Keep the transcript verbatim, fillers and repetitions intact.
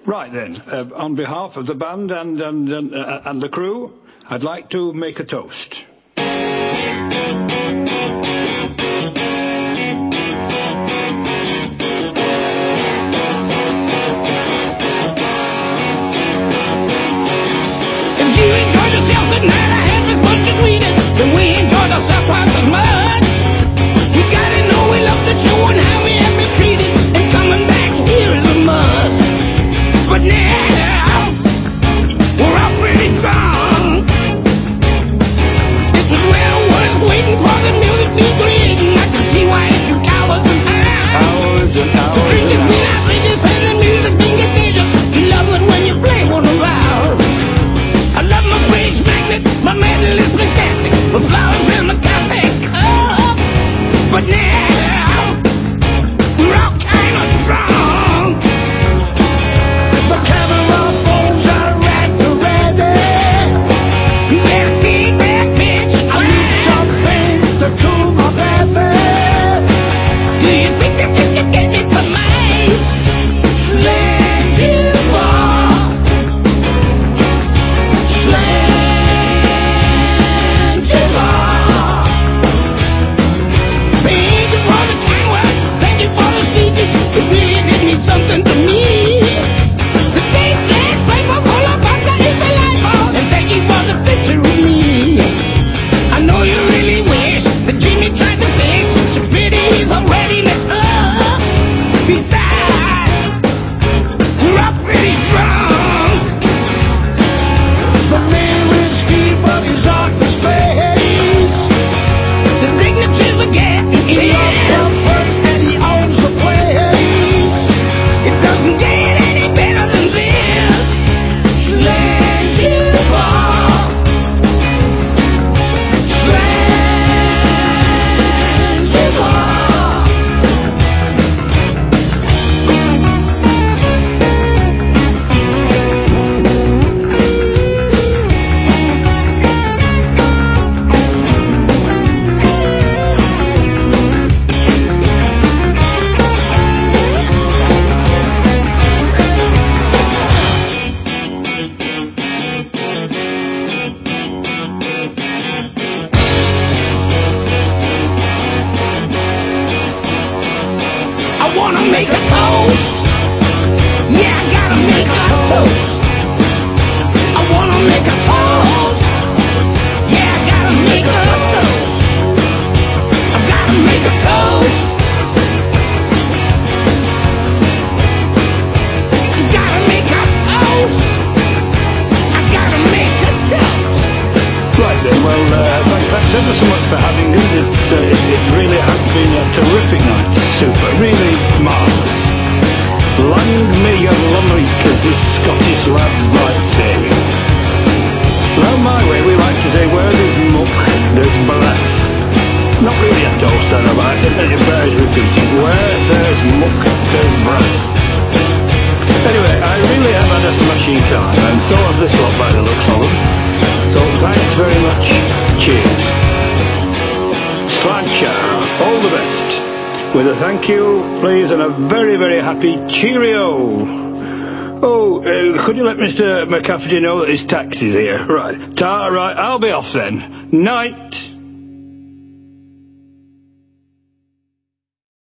Right then, uh, on behalf of the band and, and, and, uh, and the crew, I'd like to make a toast. All the best. With a thank you, please, and a very, very happy cheerio. Oh, uh, could you let Mister McCafferty know that his taxi's here? Right. Ta, right, I'll be off then. Night.